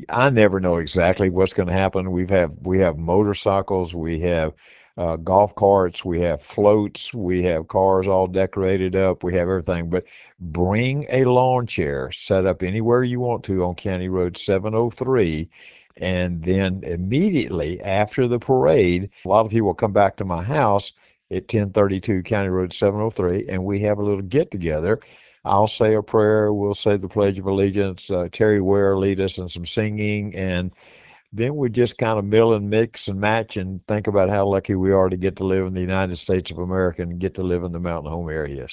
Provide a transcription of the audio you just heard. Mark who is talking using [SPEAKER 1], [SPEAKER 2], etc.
[SPEAKER 1] I never know exactly what's going to happen. We have motorcycles, we have golf carts, we have floats, we have cars all decorated up, we have everything. But bring a lawn chair, set up anywhere you want to on County Road 703. And then immediately after the parade, a lot of people come back to my house at 1032 County Road 703, and we have a little get together. I'll say a prayer. We'll say the Pledge of Allegiance. Terry Ware lead us in some singing, and then we just kind of mill and mix and match and think about how lucky we are to get to live in the United States of America and get to live in the Mountain Home area.